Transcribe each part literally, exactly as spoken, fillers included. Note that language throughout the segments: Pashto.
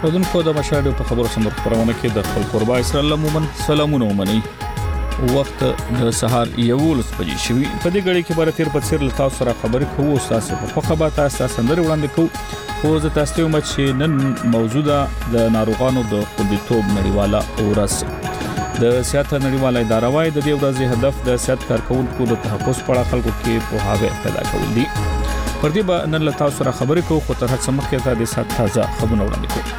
ودونکو د مشاهده په خبرو سمور خبرونه کې د خپل قربا اسرائیل مومن سلامونه ومني وخت د سهار یولس بجې شوي په دې غړي کې بار تیر په سر لتا سره خبرې کوو تاسو په خبره تاسو سندري وړاندې کوو او زه تاسو ته مچ نن موجوده د ناروغانو د خوندیتوب نړیواله ورځ د صحت نړیواله اداره وايي د دې ورځې هدف د صحت کارکونکو د تحفظ په اړه خلکو کې پوهاوی پیدا کول دي پر دې به نن لتا سره خبرې کوو خو تر هڅه مخکې ته د سات تازه خبرونه وړاندې کوو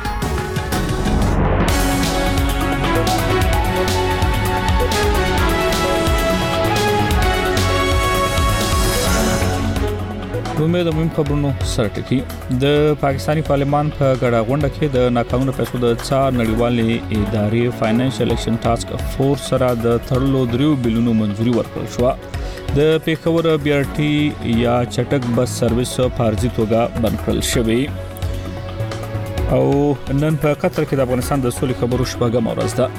رومه د مهم خبرونو سره ټکی د پاکستانی پارلمان په غړا غونډه کې د ناقانونه پیسو د څار نړیوالې ادارې فاینانشل اکشن ټاسک فورس سره د تړلو دریو بلونو منځوري ورکړل شو د پیښور بي ار ټي یا چټک بس سرویس فارزي توګه بند کړل شوی او نن په قطر کې د افغانستان د سولې خبرو شپږم ورځ ده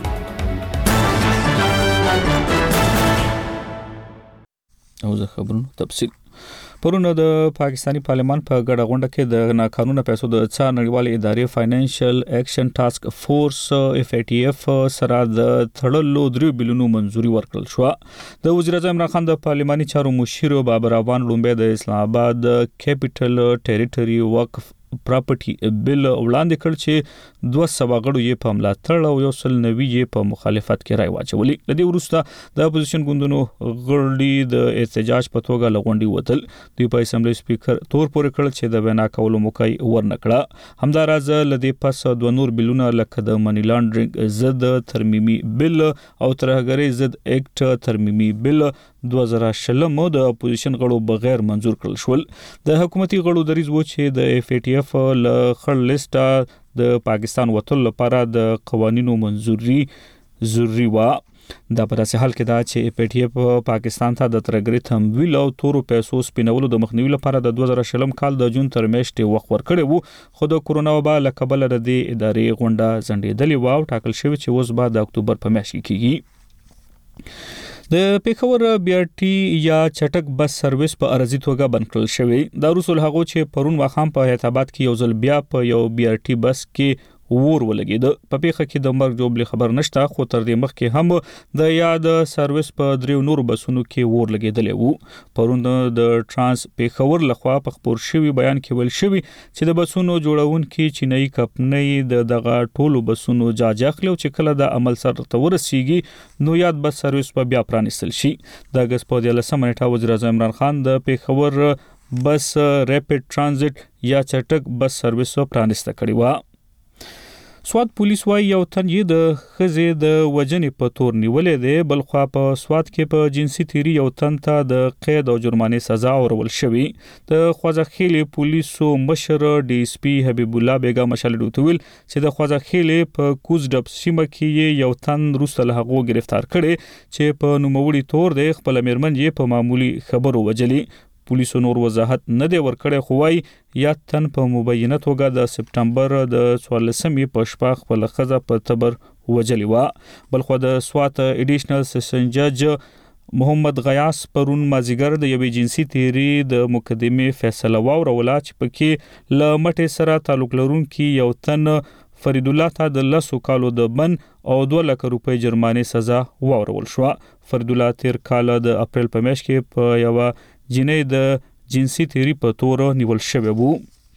او زه خبرونو تفصیل پرونه د پاکستانی پارلمان په غړا غونډه کې د ناقانونه پیسو د څار نړیوالې ادارې فاینانشل اکشن ټاسک فورس اف ای ټي اف سره د تړلو دریو بلونو منځوري ورکړل شو د وزیر اعظم عمران خان د پارلماني چارو مشیر بابر افغان لومبه د اسلام آباد کیپټل ټریټوري وقف پراپرټي بل وړاندې کړ چې دوه سوه غړو یې په ملاتړ او یو سل نوي یې په مخالفت کې رای واچولې د دې وروسته د اپوزیشن ګوندونو غړي د احتجاج په توګه لغونډي وتل دوی په اسمبلی سپیکر تور پورې کړ چې د وینا کولو موقع ورنکړه همداراز لدې پس دوه نور بلونه لکه د منی لانډرینګ ضد ترمیمي بل او ترهګرۍ ضد اکټ ترمیمي بل دوه زره شلم د اپوزیشن غړو بغیر منزور کړل شول د حکومتي غړو دریځ و چې د اف ای ټي اف ل خړ لیسټ د پاکستان وټل لپاره د قوانینو منزوري ضروري و دا په داسې حال کې دا چې اف ای ټي اف پاکستان ته د ترګری تمویل او تورو پیسو سپینولو د مخنیوي لپاره د دوه زره شلم کال د جون تر میاشتې وخت ورکړی وو خو د کورونا وبا له کبله د ادارې غونډه ځنډېدلې و او ټاکل شوی چې اوس به د اکتوبر په میاشت کې کیږي د پیښور بي ار ټي یا چټک بس سرویس په ارزي توګه بند کړل شوی دا رسول هغه چې پرون واخام په هیتاباد کې یو ځل بیا په یو بي ار ټي بس کې ور ولګید په پیښه کې د مرګ جوړبل خبر نشته خو تر دې مخکې هم د یاد سرویس په دریو نور بسونو کې ور لګیدلې وو پرون د ترانس پیښور لخوا په خبر شوی بیان کې ویل شوی چې د بسونو جوړونکو چینایي کمپنۍ د دغه ټولو بسونو جاجاخلو چې کله د عمل سره تورسيږي نو یاد بس سرویس په بیا پرانیستل شي د اگست په لسمه نیټه وزیر اعظم عمران خان د پیښور بس ریپټ ترانزیت یا چټک بس سرویس پرانیسته کړی و سواد پولیس وايي یو تن یې د خزې د وجنې په تور نیولې دی بل خو په سواد کې په جنسي تیری یو تن ته د قید او جرمانه سزا ورول شوی د خوځخېلې پولیسو مشر ډي اس پي حبیب الله بیگا مشال ډوتویل چې د خوځخېلې په کوز ډب سیمه کې یو تن روسته له هغه گرفتار کړي چې په نوموړي تور د خپل میرمن یې په معمولی خبرو وجلی پولیسو نور وضاحت نه دی ورکړی خو وايي یا تن په مبینه توګه د سپټمبر د څوارلسمې په شپه خپل خزه په تبر وجلی و بل خو د سوات اډیشنل سیشن جج محمد غیاس پرون مازیګر د یوې جنسي تیری د مقدمه فیصله واوروله چې پکې ل مټه سره تعلق لرونکي یو تن فرید الله ته د لسو کالو د بن او دوه لک روپۍ جرمانه سزا واورول شو فرید الله تیر کال د اپریل په میاشت کې په یو جنې د جنسي تیری په تور نیول شوی وو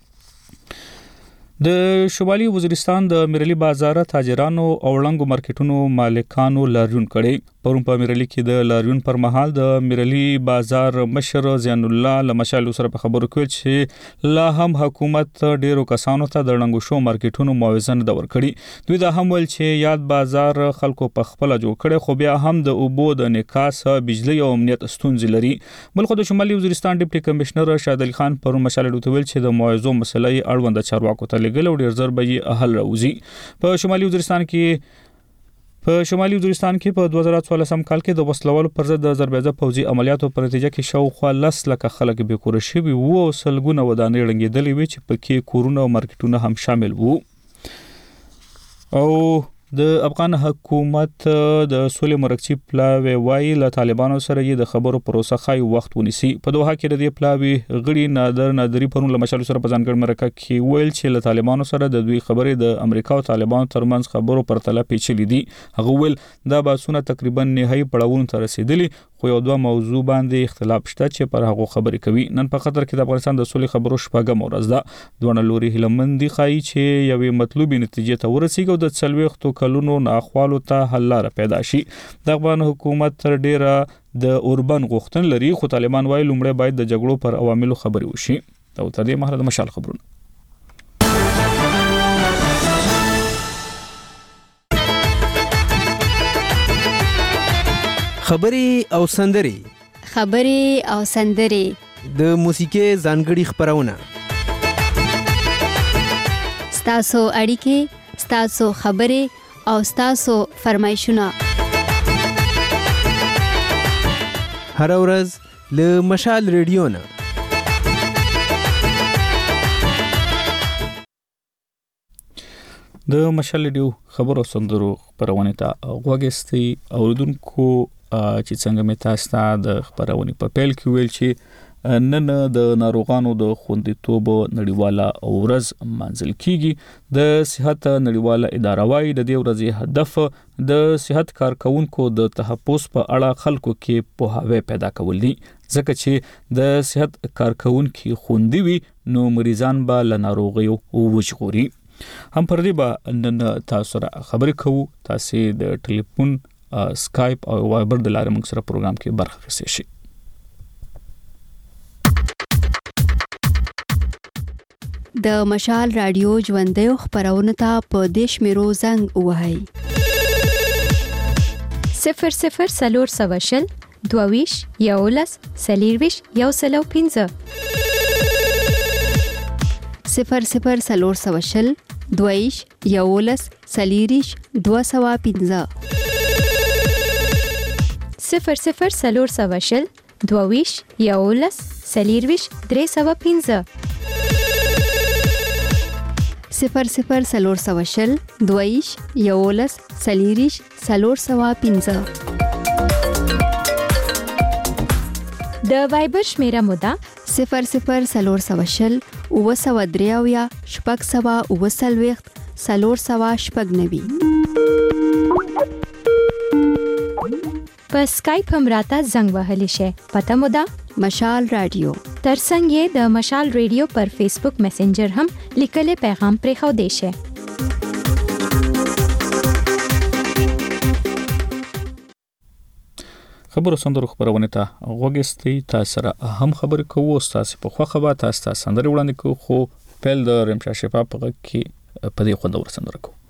د شمالي وزیرستان د میرلی بازار تاجرانو او وړنګو مارکیټونو مالکانو لاریون کړي پرون په میرلی کې د لاریون پر مهال د میرلی بازار مشر زین الله لمشال سره په خبرو کې چې لا هم حکومت ډیرو کسانو ته د وړنګو شو مارکیټونو معاوضه نه ورکړي دوی دا هم ول چې یاد بازار خلکو په خپل جوړ کړي خو بیا هم د اوبو د نکاس بجلی او امنیت ستونزې لري بل خو د شمالي وزیرستان ډیپټي کمشنر شاد علي خان پرون مشال ډوتویل چې د معاوضو مسلې اړوند چارواکو ته لګل او ډیر زر به حل راوځي په شمالي وزیرستان کې په شمالي وزیرستان کې په دوه زره څوارلسم کال کې د وسلوالو پر ضد د ضربېزه پوځي عملیاتو په نتیجه کې شاوخوا لس لکه خلک به کور شوي وو او سلګونه ودانې ړنګېدلې وي چې پکې کورونه او مارکیټونه هم شامل وو او د افغان حکومت د سولې مرکزی پلاوی وایي له طالبانو سره یې د خبرو پروسه خای وخت ونیسي. په دوحه کې د دې پلاوی غړي نادر نادری پرون له مشال سره په ځانګړي مرکه کې ویل چې له طالبانو سره د دوی خبرې د امریکا او طالبانو ترمنځ خبرو پر تله پیچلې دي. هغه ویل دا بحثونه تقریبا نهایي پړاوونو ته رسیدلي، خو یو دوه موضوع باندې اختلاف شته چې پر هغه خبرې کوي. نن په قطر کې د افغانستان د سولې خبرو شپږم ورځ ده. دوه لوري هلمندي خایي چې یوې مطلوبې نتیجې ته ورسیږي او د څلوېښتو کلونو ناخوالو ته حل لاره پیدا شي. د افغان حکومت تر ډیره د اوربن غوښتن لري، خو طالبان وايي لومړی باید د جګړو پر عواملو خبرې وشي. او تر دې مهاله د مشال خبرونه. خبرې او سندري خبرې او سندري د موسیقي ځانګړي خبرونه، ستاسو اړیکې، ستاسو خبرې او ستاسو فرمایشونه هر ورځ له مشال ریډیو نه. د مشال ریډیو خبرو سندرو خبرونه ته غوږستي اوریدونکو چې څنګه مې تاسو ته د خبرونې په پیل کې ویل چې نن د ناروغانو د خوندیتوب نړیواله ورځ منځل کیږي. د صحت نړیواله اداره وايي د دې ورځې هدف د صحت کارکونکو د تحفظ په اړه خلکو کې پوهاوی پیدا کول دي، ځکه چې د صحت کارکونکو خوندي وي نو مریضان به له ناروغیو وژغوري. هم پر دې به نن تاسو سره خبرې کوو. تاسو د ټلیفون، سکایپ او وایبر د لارې موږ سره پروګرام کې برخه اخیستئ شئ. د مشال رادیو ژوندۍ خبرونه ته په دیش میرو زنګ وهاي صفر صفر سلور سواشل دوویش یولس سلیرویش یو سلو پینځه صفر صفر سلور سواشل دوویش یولس سلیریش دو سوا پینځه صفر صفر سلور سواشل دوویش یولس سلیرویش درې سوا پینځه صفر صفر سلور سواشل دویش یولس سلیریش سلور سوا پینځه. د وایبر شمیره مودا صفر صفر سلور سواشل اوه سوا دریاویا شپږ سوا اوه څلوېښت سلور سوا شپږ نوي. په سکایپ هم راته زنګ وهلی شي. پته مودا مشال رادیو. ترڅنګ یې د مشال ریډیو پر فیسبوک میسنجر هم لیکلي پیغام پرې خو دی شي. خبرو سندرو خبرونه ته غوږستي. تاسو سره هم خبرې کوو، تاسو په خو خبره تاسو ته سندري وړاندې کوو، خو پیل د رمشا شفا په کې په دې خوندور سندره کوو.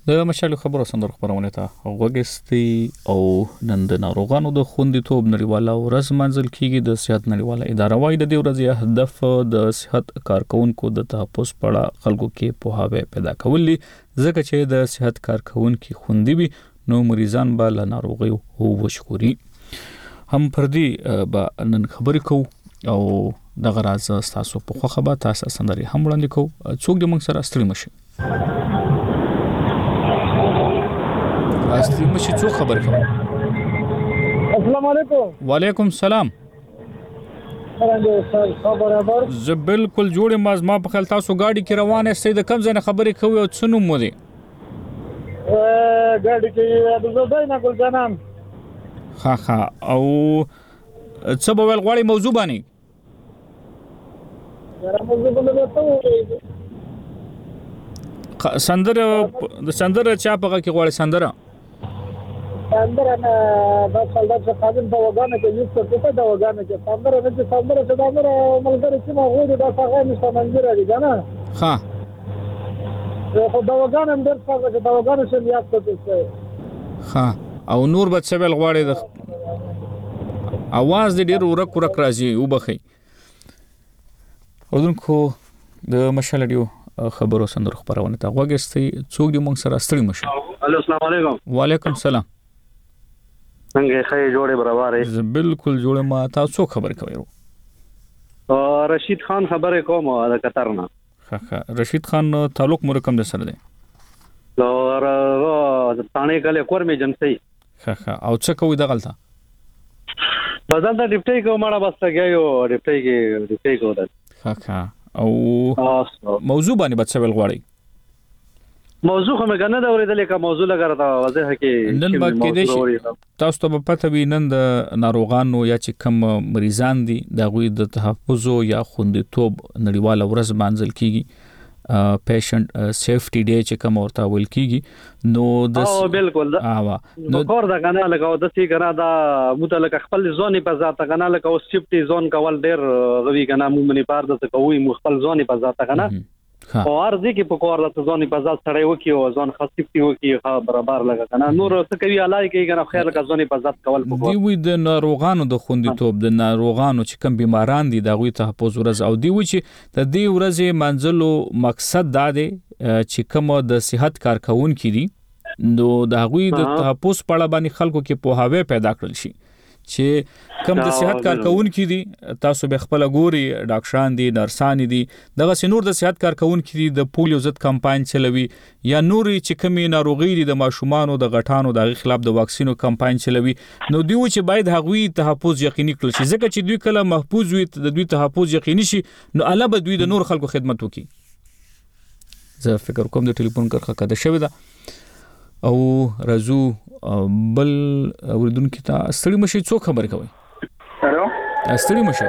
د مشال خبرو سندر خبرونه ته وګستي او نن د ناروغانو د خوندیتوب نړیواله ورځ منځل کیږي. د صحت نړیواله اداره وايي د دې ورځې هدف د صحت کارکونکو د تحفظ په اړه خلکو کې پوهاوی پیدا کول دي، ځکه چې د صحت کارکونکو خوندي وي نو مریضان به له ناروغي وشکوري. هم پر دې به نن خبرې کوو او دغه راز تاسو په خوښه به تاسو سندري هم وړاندې کوو. څوک دې موږ سره ستړي مشي استری مشي څو خبر کوي. السلام علیکم. وعلیکم السلام. څنګه خبره خبر زه بالکل جوړ ما ما په خیال تاسو گاډي کې روانه استئ د کم ځای نه خبرې کوي او څه نوم مو دی؟ ا ګاډي کې د زړه نه ګل جانان. ها ها او څه به ول غواړي موضوع باندې؟ یاره موضوع باندې ته سندره د سندره چا په کې غواړي سندره؟ سندره نه د خلک څخه خادم په وګانه کې یو څه په د وګانه کې سندره نه چې سندره چې دا مره ملګری چې ما غوډه د څنګه نشته منځره دي کنه. ها خو د وګانه هم در څنګه چې د وګانه څخه یاد کړئ. ها او نور به څه ول غواړي د आवाज دې ډیر ورک ورک راځي وبخي. ودونکو د مشالډیو خبرو سندر خبرونه ته وګستي. څوک دې موږ سره ستړي مشه؟ الو السلام علیکم. وعلیکم السلام. څنګه خې جوړه برابر زه بالکل جوړه ما تاسو خبر کوي. او رشید خان خبره کوم د قطر نه. ښه رشید خان تعلق مو رقم د سره دی؟ اور ثانه کله کور می جنسي. ښه او څه کوي د غلطه؟ بدل د ډیپټي کو ماړه بس گیو ډیپټي کې ډیپټي کو ده. ښه او موضوع باندې بچ ول غواړي؟ موضوع خو مګنه دا ورېدلې کا موضوع لګره تا واضح کې نن باندې دې تاسو ته پته وي نن د ناروغانو یا چې کم مریضان دي د غوي د تحفظ یا خوندیتوب نړیواله ورځ منځل کیږي. پیشنټ سیفټي ډے چې کوم ورته ویل کیږي نو د او بالکل اوا نو کور دا کنه لګاو د سی کنه دا متعلق خپل زونې په ذات کنه لګاو سیفټي زون کول ډیر غوي کنه مونږ نه پاره د کوي مخفل زونې په ذات کنه او ارزي کې په کور د زونې په ذات سره وکی او زون خاصيفتي وکی برابر لګا کنه نور څه کوي علای کوي کنه خیر لګا زونې په ذات کول په دی وی د ناروغانو د خوندیتوب د ناروغانو چې کوم بیماران دي د غوي تحفظ ورځ او دی و چې د دې ورځې منځلو مقصد دا دی چې کوم د صحت کارکونکو دي نو د غوي د تحفظ په اړه باندې خلکو کې پوهاوی پیدا کړل شي چې کوم د صحت کارکونکو دي. تاسو به خپل ګوري ډاکټران دي نرسان دي دغه سينور د صحت کارکونکو دي د پولیو ضد کمپاین چلوي یا نوري چې کومي ناروغي دي د ماشومانو د غټانو د خلاف د واکسینو کمپاین چلوي نو دوی چې باید هغوی تحفظ یقیني کړي شي ځکه چې دوی کله محفوظ وي د دوی تحفظ یقیني شي نو الله به دوی د نور خلکو خدمت وکړي. زه فکر کوم د ټلیفون کرخه کده شوی ده او رازو بل اوریدونکو ته ستړي مشي څو خبر کوي. هلو ستړي مشي.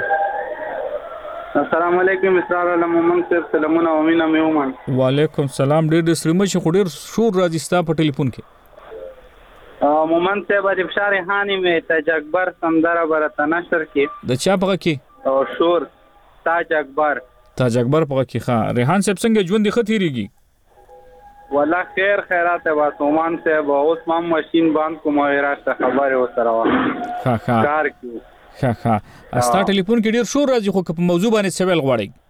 السلام علیکم اسرار علمون صاحب سلامونه او مینا میومن. وعلیکم السلام. ډېر ډېر ستړي مشي خو ډېر شور راځي ستا په ټلیفون کې. ا مومن صاحب د بشار هاني مې تاج اکبر سندره برته نشر کې د چا په کې او شور تاج اکبر تاج اکبر په کې ښه ریحان صاحب څنګه ژوند ختیریږي؟ والله خیر خیرات با سومان صاحب اوس ما ماشین باندې کوم راځه خبره وسره وا ها ها کار کیو ها ها استا ټلیفون کې ډیر شور راځي خو په موضوع باندې سوال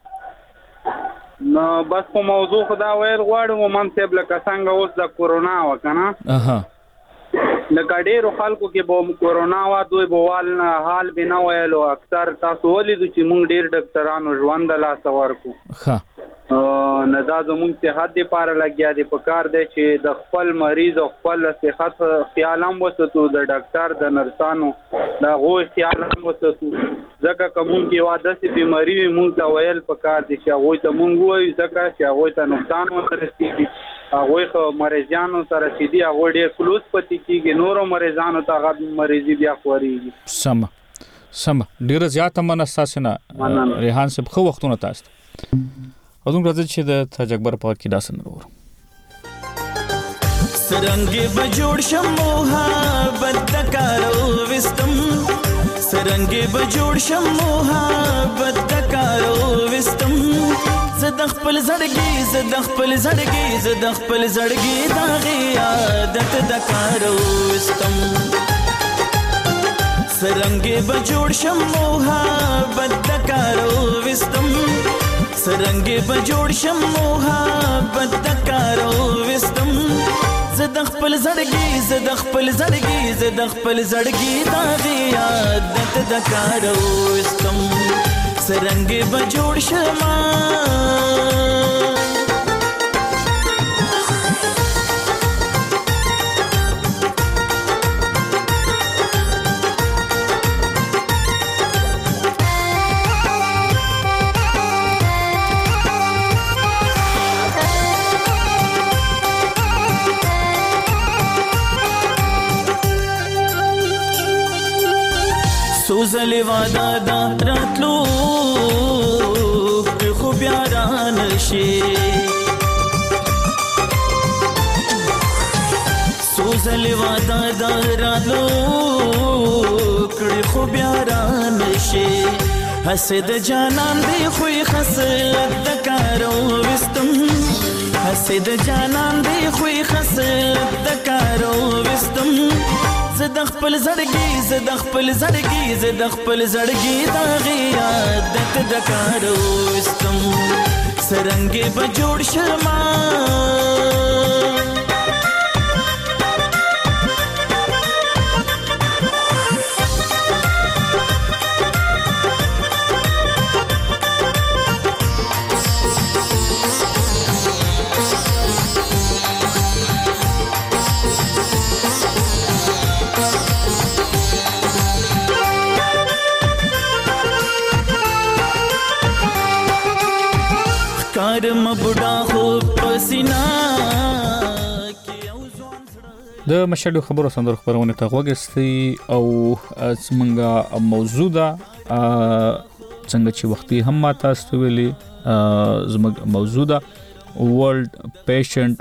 غواړي نو بس په موضوع خدا ویل غواړم مومن صاحب لکه څنګه اوس د کورونا وکنه اها لکه ډیرو خلکو کې به کورونا وا دوی بوال حال بنا ویلو اکثر تاسو ولیدو چې مونږ ډیر ډاکټرانو ژوند لا سوار کو ها نه دا زموږ صحت لپاره لګیا دی په کار دی چې د خپل مریض او خپل صحت خیال هم وساتو د ډاکټر د نرسانو دا غوښ خیال هم وساتو ځکه کوم کې واده سي بیماری مونږ ته ویل په کار دي چې هغه ته مونږ وایو ځکه چې هغه ته نقصان ورسېږي هغه خو مریضانو سره چې دی هغه ډېر فلوس پتی کیږي نورو مریضانو ته هغه مریضي بیا خوريږي. سم سم ډېر زیاته مناساسنه ریحان صاحب خو وختونه تاسو اذن راځي چې د تاج اکبر په کې داسن ورو سرنګ به جوړ شم محبت کارو وستم سرنګ سرنګي به جوړ شم محبت د کارو وستم زه د خپل زړګي زه د خپل زړګي زه د خپل زړګي دا غي عادت د کارو وستم سرنګي به جوړ شم محبت د کارو وستم سرنګي به جوړ شم محبت د کارو وستم زه د خپل زړګي زه د خپل زړګي زه د خپل زړګي دا غي عادت د کارو وستم سرنګي به جوړ شم سوزلی وادا دا راتلو که خوب یاران شي سوزلی وادا دا راتلو که خوب یاران شي حسد جانان دی خوی خسلت د کارو وستم حسد جانان دی خوی خسلت د کارو وستم زه د خپل زړګي زه د خپل زړګي زه د خپل زړګي دا غي عادت د کارو وستم سرنګي به جوړ شم کارم بډا خو پسینا د مشهدو خبرو سندرو خبرونه ته وګورئ او څنګه موضوع ده څنګه چې وختي هم ما تاسو ویلي زموږ موضوع ده ورلد پیشنټ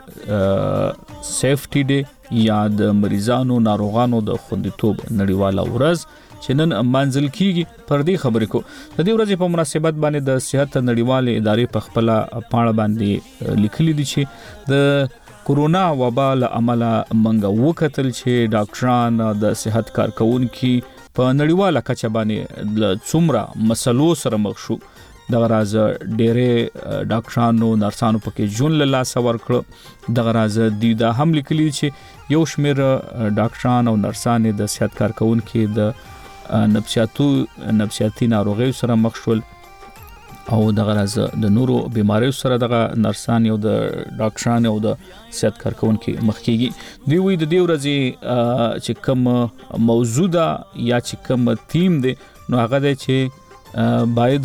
سیفټي ډے یا د مریضانو ناروغانو د خوندیتوب نړیواله ورځ چې نن منځل کیږي پر دې خبرې کو د دې ورځې په مناسبت باندې د صحت نړیوالې ادارې په خپل پاڼه باندې لیکلي دي چې د کورونا وبا له امله منګه وکتل چې ډاکټران د صحت کارکونکو په نړیواله کچه باندې څومره مسلو سره مخ شو د غراز ډېرې ډاکټرانو نرسانو پکې جون له لاس ورکړ د غراز دی دا هم لیکلي چې یو شمېر ډاکټران او نرسان د صحت کارکونکو د نفسیاتو نفسیاتي ناروغیو سره مخ شول او د غراز د نورو بیماریو سره د نرسان او د ډاکټران او د صحت کارکونکو مخ کیږي دی وی د دې ورځې چې کوم موضوع ده یا چې کوم تیم دی نو هغه دی چې باید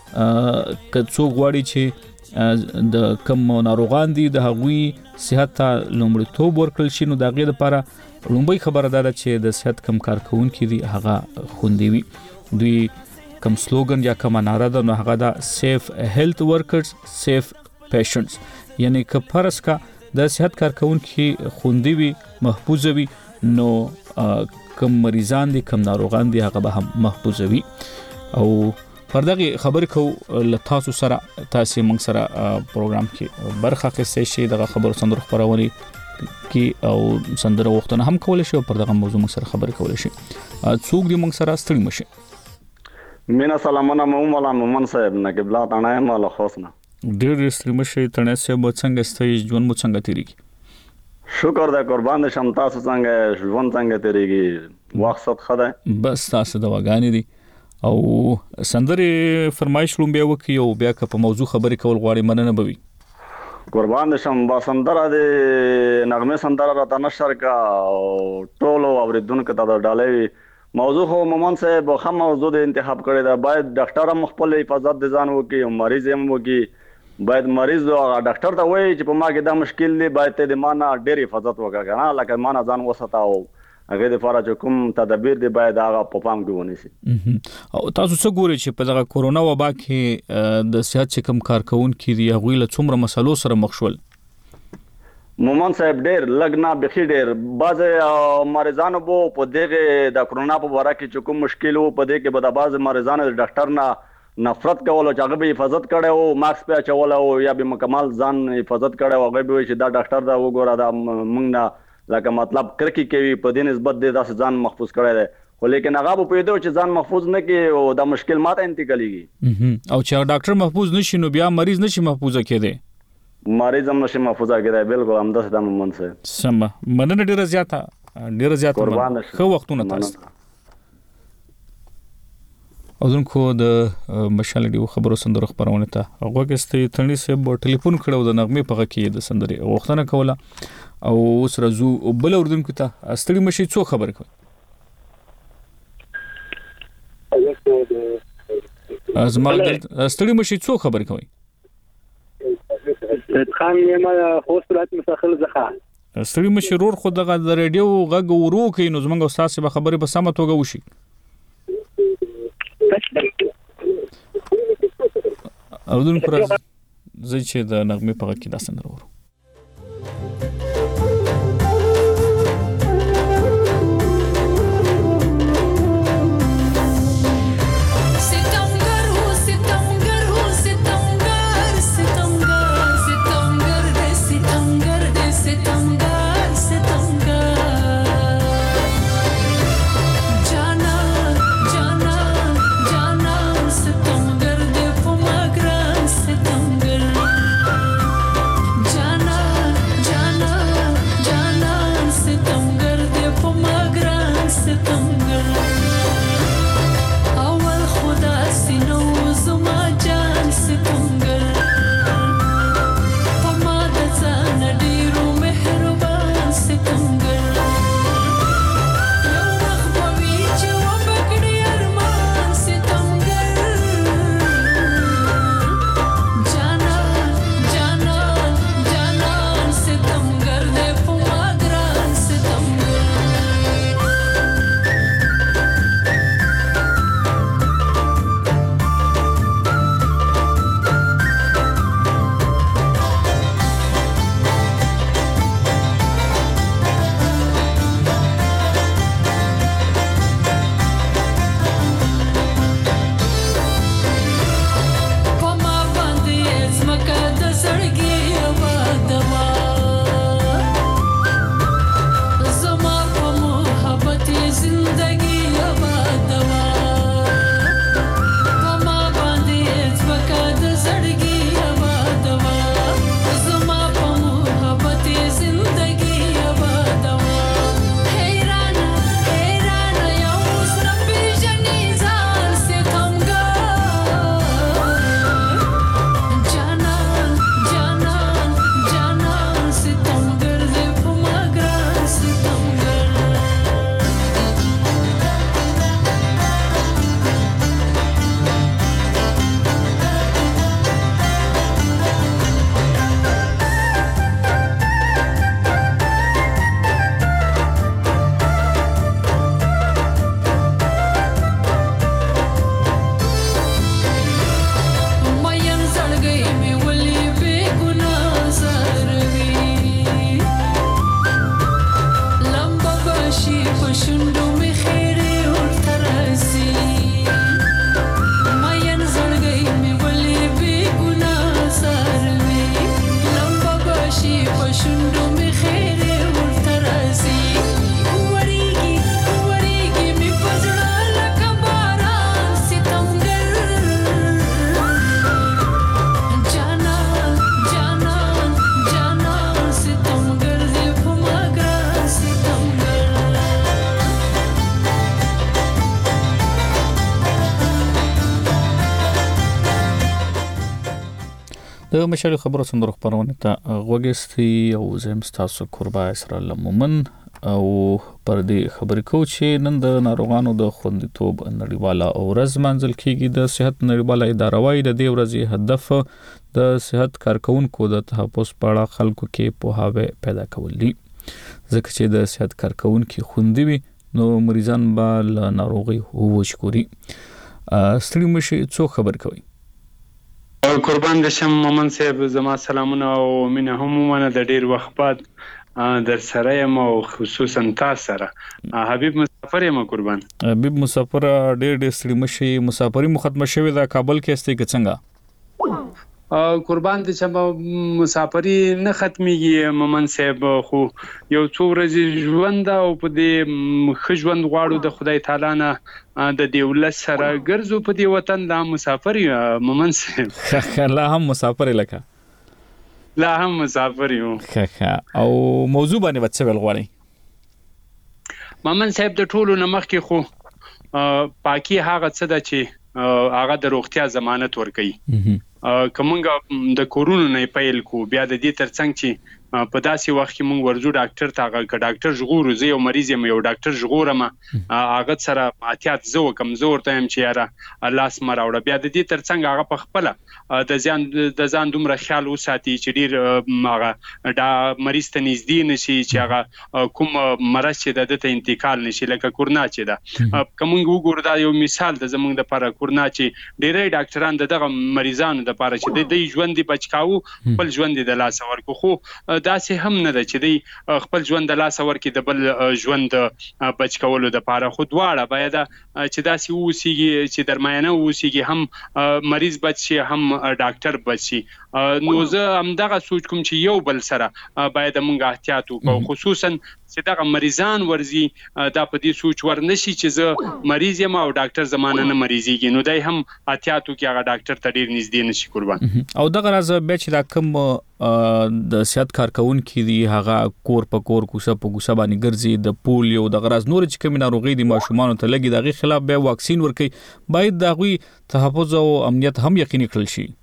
کڅو غواړي چې د کوم ناروغان دي د هغوی صحت ته لومړیتوب ورکړل شي نو د هغې لپاره لومړی خبره ده چې د صحت کم کارکونکي دي هغه خوندي وي دوی کم سلوګن یا کوم نعره ده نو هغه ده سیف هیلث ورکرز سیف پیشنټس یعنی که فرض کا د صحت کارکونکي خوندي وي محفوظ وي نو کم مریضان دي کم ناروغان دي هغه به هم محفوظ وي او پردغه خبر کو لتاسو سره تاسو موږ سره پروګرام کې برخه اخیستئ شي دغه خبرو سندرو خبرونه کې او سندره وختونه هم کول شي او پردغه موضوع موږ سره خبرې کول شي څوک دې موږ سره ستړي مشه مینا سلامونه مولا مومن صاحب نه قبله تانه مال خوسنا ډېر ستړي مشه تنه سه به څنګه ستې ژوند مو څنګه تیریږي شکر ده قربان شم تاسو څنګه ژوند څنګه تیریږي وخت خدای بس تاسو دواګانې دي او سندره فرمایش لوم بیا وکي او بیا که په موضوع خبرې کول غواړي مننه بوي قربان شم با سندره د نغمه سندره را تنشر کا ټولو اوریدونکو ته ډالې موضوع خو مومن صاحب خو موضوع د انتخاب کړی دا باید ډاکټر مخبل حفاظت د ځان وکي او مریض هم وکي باید مریض او ډاکټر ته وایي چې په ما کې دا مشکل دی باید ته د معنا ډېر حفاظت وکړه کنه لکه معنا ځان وساتاو هغه د فارج کوم تدابیر دی باید هغه په پام کې ونیسي او تاسو څه ګورئ چې په دغه کورونا وبا کې د صحت کم کارکونکو دی هغه له څومره مسلو سره مخ شول مومن صاحب ډېر لږ نه بخي ډېر بعضې مریضانو به په دغه د کرونا په باره کې چې کوم مشکل و په دې کې به د بعضې مریضانو د ډاکټر نه نفرت کول او چې هغه به حفاظت کړی و ماسک پې اچول او یا به مکمل ځان حفاظت کړی و هغه به وایي چې دا ډاکټر دا وګوره دا موږ نه لکه مطلب کرکې کوي په دې نسبت دی داسې ځان محفوظ کړی دی خو لیکن هغه به پوهېده چې ځان محفوظ نه کړي او دا مشکل ماته انتقالېږي او چې ډاکټر محفوظ نشي نو بیا مریض نشي محفوظه کېدی مریض هم نشي محفوظه کېدی بالکل همداسې دا مومن صاحب سمه مننه ډېره زیاته ډېره زیاته قربانه ښه وختونه تاسو اودونکو د مشال ډیو خبرو سندرو خبرونه ته غوګستې تڼي سه په ټلیفون کړو د نغمه په کې د سندري وختونه کوله او اوس رزو بل اردونکو ته استړي مشي څو خبر کوي ازما استړي مشي څو خبر کوي خان نیمه خوسترات مسخل زخه استړي مشي رور خو دغه د ریډیو غږ ورو کوي نو زمونږ استاد به خبرې په سمه توګه وشي اردونکو راځي چې د نغمه په کې دا سندره ورو د مشال خبرو سندرو خبرونه ته غوګستي او زم تاسو قربا اسرائیل مومن او پر دې خبرې کو چې نن د ناروغانو د خوندیتوب نړیواله ورځ منځل کیږي د صحت نړیواله اداره وايي د دې ورځې هدف د صحت کارکونکو د تحفظ په اړه خلکو کې پوهاوی پیدا کول دي ځکه چې د صحت کارکونکو خوندي وي نو مریضان به له ناروغي وژغوري ستړي مشي څو خبر کوي قربان د شم مومن صاحب، زما سلامونه او مینه هم ومنه. د ډیر وخت بعد در سره یم او خصوصا تاسو سره. حبیب مسافر یم قربان. حبیب مسافر ډیر ډیر ستړي مشي، مسافري مو ختمه شوې ده، کابل کې استې کې څنګه؟ قربان د شم مسافري نه ختميږي مومن صاحب، خو یو څو ورځې ژوند او په دې ښه ژوند غواړو د خدای تعالی نه د دې ولس سره ګرځو په دې وطن. لا مسافر مومن صاحب لا هم مسافر لکه لا هم مسافر یو. او موضوع باندې وڅ ویل غواړي مومن صاحب؟ د ټولو نمخ کې خو پاکي هغه څه ده چې هغه د روغتیا ضمانت ورکوي. کومنګ د کورونا نه پیل کو، بیا د دې ترڅنګ چې په داسې وخت کې مونږ ورزو ډاکټر ته، هغه ک ډاکټر ژغورو، زه یو مریض یم، یو ډاکټر ژغورم، هغه سره احتیاط زه وکم، زه ورته هم چې یاره الله سم راوړه. بیا د دې ترڅنګ هغه په خپل د ځان د ځان دومره خیال وساتي چې ډیر هغه دا مریض ته نږدې نشي، چې هغه کوم مرض چې د ته انتقال نشي، لکه کورونا چې ده. کومنګ وګورو دا یو مثال د زمونږ د لپاره کورونا چې ډیری ډاکټران دغه مریضانو د لپاره چې د ژوند بچکاو خپل ژوند د لاس ورکو، خو داسې هم نه ده چې دی خپل ژوند د لاس ورکې د بل ژوند بچ کولو د پاره. خو دواړه باید چې داسې ووسیږي چې درمیانه ووسیږي، هم مریض بچ شي هم ډاکټر بچ شي. نو زه همدغه سوچ کوم چې یو بل سره باید موږ احتیاط وکړو، خصوصا چې دغه مریضان ورزي دا په دې سوچ ورنشي چې زه مریض یم او ډاکټر زمانه نه مریضيږي، نو دای هم احتیاط وکړي، هغه ډاکټر ته ډیر نږدې نشي قربان. او دغه راز به چې دا کوم د صحت کارکونکو دي هغه کور په کور کوسه په کوسه باندې ګرځي، د پولیو دغه راز نور چې کوم ناروغي دي ماشومان ته لګي، دغه خلاف به واکسین ورکړي، باید دغه تحفظ او امنیت هم یقیني کړل شي.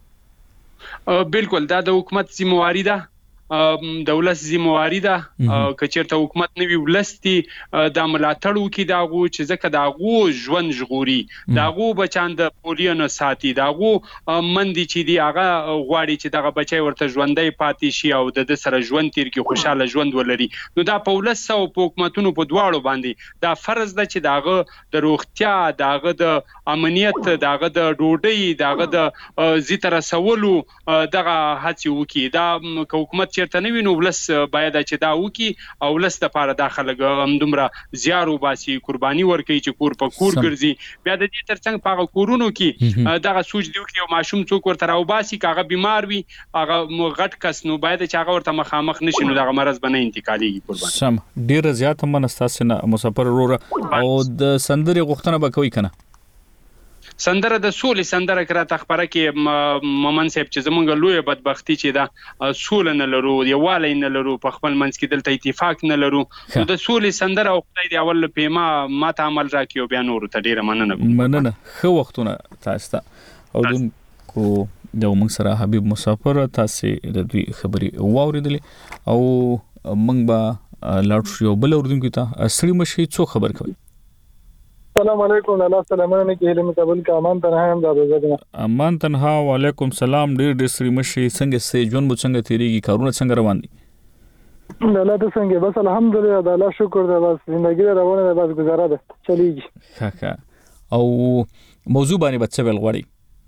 بالکل، دا د حکومت ذمہواری ده، دولت ذمہواری ده. کچېرته حکومت نوی ولستي د ملاتړ وکي داغو چې ځکه داغو ژوند ژغوري، داغو بچان د پولیو نه ساتي، داغو مندي چې دی هغه غواړي چې دغه بچي ورته ژوندۍ پاتې شي او د سره ژوند تیر کې خوشاله ژوند ولري. نو دا په ولس او په حکومتونو په دواړو باندې دا فرض ده چې داغه د روغتیا، داغه د امنیت، داغه د ډوډۍ، داغه د زیاتره سوالو دغه هڅه وکي. دا حکومت چیرته نه وینو، ولس باید چې دا وکي او ولس د پاره داخله هم دومره زیارو باسي، قرباني ورکوي چې کور په کور ګرځي. بیا د دې ترڅنګ په کورونو کې دغه سوچ دی چې یو ماشوم څوک ورته راوباسي، کاغه بیمار وي، هغه غټ کس، نو باید چې هغه ورته مخامخ نشي، نو دغه مرض باندې انتقاليږي قربان. سم ډیر زیات هم نستاسنه مسافر وروره او د سندري غوښتنه به کوي کنه؟ سندره د سولې سندره کرا تخبره کې مومن صاحب چې زمونږ لوی بدبختی چې دا سول نه لرو، یووالی نه لرو، په خپل منځ کې دلته اتفاق نه لرو. نو د سولې سندره او خدای دی اول پیما ماته عمل راکيو، بیا نور ته ډیره مننه مننه. خو وختونه تاسو ته او دن کو د موږ سره حبیب مسافر تاسو د دوی خبري واوریدلې او موږ به لاړ شو بل اوردونکو ته. اصلي مشي څو خبر کوي؟ السلام علیکم، الله سلامونه کې هله مقبول کا امان تنها هم دا بزګنه امان تنها. وعلیکم سلام. ډیر ډیر سری مشي څنګه سي جون مو څنګه تیریږي، کارونه څنګه روان دي؟ الله ته څنګه، بس الحمدلله، د الله شکر ده، بس زندگی روانه ده، بس گزاره ده، چلیږي. ښه ښه. او موضوع باندې بچ ویل غواړي؟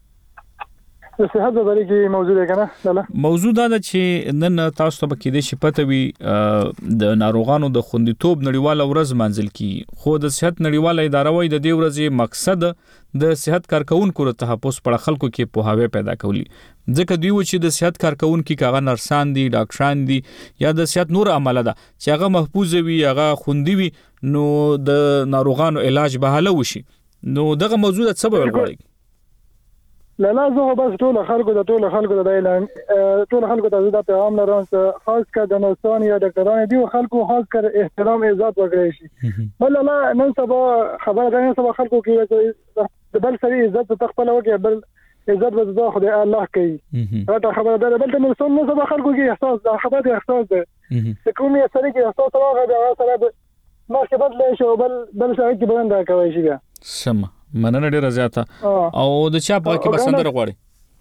د صحت په اړه کې موضوع ده کنه؟ لاله موضوع دا ده چې نن تاسو ته کې د شپته وی د ناروغانو د خوندیتوب نړیواله ورځ منځل کی، خو د صحت نړیواله اداره وای د دې ورځې مقصد د صحت کارکونکو ته تحفظ پر خلکو کې پوهاوی پیدا کولی، ځکه دوی و چې د صحت کارکونکو کاغه نرسان دي، ډاکټران دي یا د صحت نور عمله ده چې هغه محفوظ وي، هغه خوندي وي، نو د ناروغانو علاج به حل وشي. نو دغه موضوع څه به وایي؟ لاله زه بس ټول خلکو د ټول خلکو د اعلان ټول خلکو ته د پیغام لرم چې خاص کر د نرسانو یا ډاکټرانو دی خلکو خاص کر احترام عزت وکړي شي. بل لا نن سبا خبره ده، نن سبا خلکو کې د بل سړي عزت ته خپل وکړي، بل عزت به د خدای الله کوي. دا خبره ده، بل د نرسانو نن سبا خلکو کې احساس ده، خبره د احساس ده چې کومي سړي کې احساس راغی دا سره ما کې بدل شي، بل بل سړي کې بند راکوي شي. بیا سم مننه ډیره زیاته. او د چا په کې بسندر غواړي؟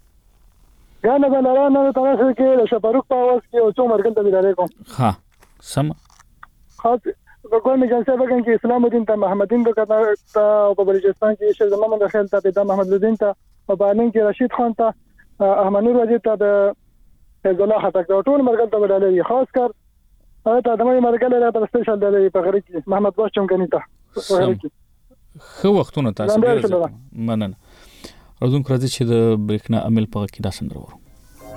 غانه بلرانه تاسو کې له شپروک په واس کې او څو مرګل ته ویل کوم. ها سم خاص وګورئ چې څنګه وګورئ چې اسلام الدین ته محمد الدین ته په بلوچستان کې شیخ محمد خیل ته د محمد الدین ته په باندې کې رشید خان ته احمد نور وزیر ته د فیض الله خټک ته ټول مرګل ته ډالې خاص کر ته د مې مرګل له په سپیشل ډالې په غره کې محمد باش چمګنی ته په غره کې خو وختونه تاسو ډیر مننه راځم راځي چې د بریښنا عمل په کې دا سندره ورو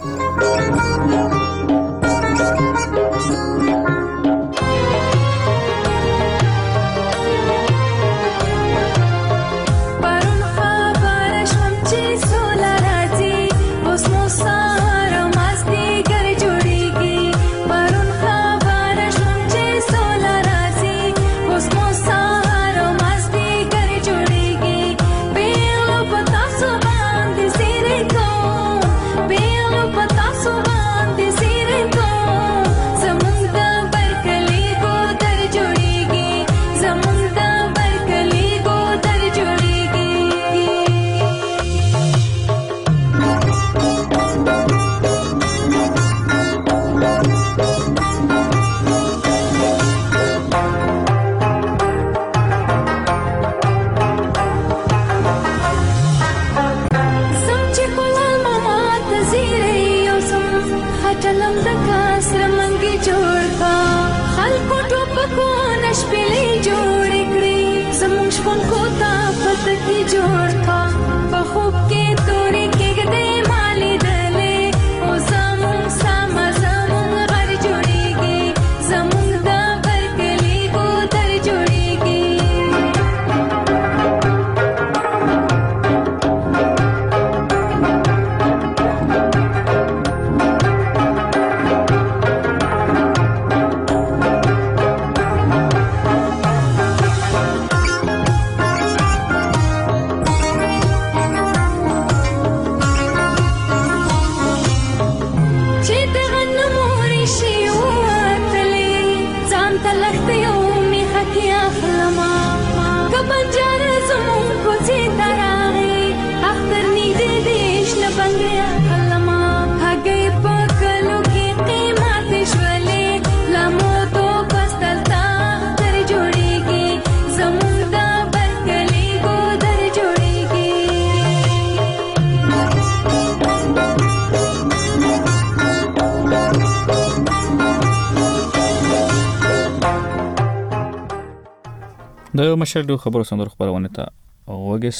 د مشر د خبرو سندرو خبرونه ته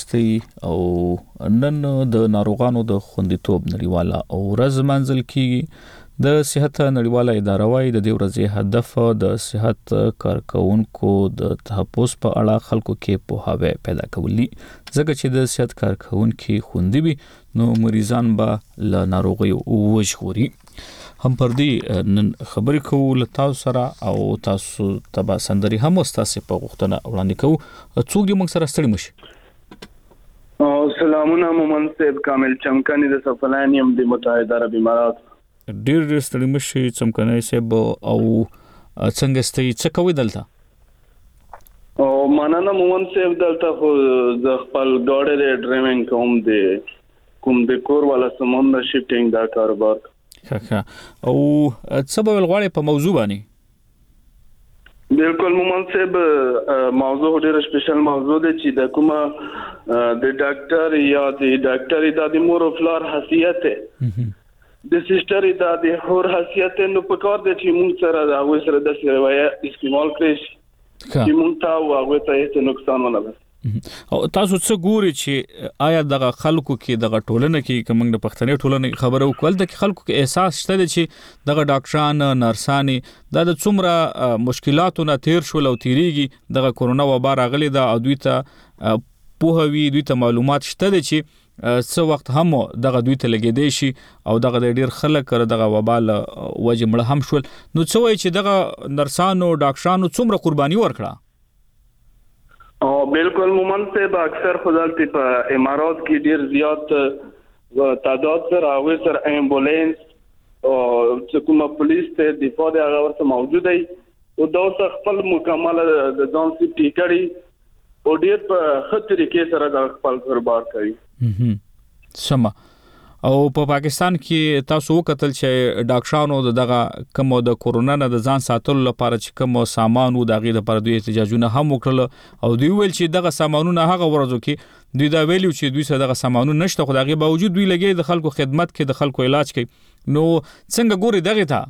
وګستي او نن د ناروغانو د خوندیتوب نړیواله او ورځ منځل کیږي د صحت نړیواله اداره وايي د دې ورځې هدف د صحت کارکونکو د تحفظ په اړه خلکو کې پوهاوی پیدا کول دي ځکه چې د صحت کارکونکو خوندي وي نو مریضان به له ناروغیو وژغوري هم پر دې نن خبرې کوو تاسو سره او تاسو تبا سندري هم تاسو په غوښتنه وړاندې کوو څوک دې موږ سره ستړي مشي او سلامونه مومن صاحب کامل چمکانی د سفلانیم د متحده عرب امارات ډیر ډیر ستړي مشي چمکانی صاحب او څنګه ستې څه کوي دلته او مننه مومن صاحب دلته خو د خپل ګاډي ډرایوینګ کوم د کوم د کور والا سمون شفټینګ دا کاروبار ښه او څه به غواړي په موضوع باندې بالکل مومن صاحب موضوع ډېر سپیشل موضوع دی چې د کومه د ډاکټر یا د ډاکټر د مور او فلار حیثیت د سیسټر د هور حیثیت نو په کار د چې مونږ سره د هغه سره د روایت استعمال کړی چې مونږ ته هغه ته هیڅ نقصان ونه رسي او تاسو څه ګوري چې آیا دغه خلکو کې دغه ټولنه کې کومنګ د پښتنې ټولنه خبره وکول د خلکو کې احساس شته چې دغه ډاکټران نرساني د څومره مشکلاتونه تیر شول او تیریږي دغه کورونا وبا راغلي دا او دوی ته پوهوي دوی ته معلومات شته چې څو وخت هم دغه دوی ته لګیدې شي او دغه ډیر خلک کړه دغه وبا له وجه مړ هم شول نو څه وایي چې دغه نرسانو ډاکټرانو څومره قرباني ورکړه او بالکل مومن صاحب اکثر خدالتي په امارات کې ډیر زیات تعداد سره او سر امبولانس او کومه پولیس ته دفاع د هغه ورته موجود دی او دا خپل مکمل د ځان سیټی کړي او ډیر په خطرې کې سره د خپل کاروبار کوي سم او په پاکستان کې تاسو وکتل چې ډاکټرانو دغه کوم د کورونا نه د ځان ساتلو لپاره چې کوم سامان و دغه لپاره دوی احتجاجونه هم وکړل او دوی ویل چې دغه سامانونه هغه ورځو کې دوی دا ویلو چې دوی سره دغه سامانونه نشته خو دغه باوجود دوی لګي د خلکو خدمت کې د خلکو علاج کوي نو څنګه ګوري دغه ته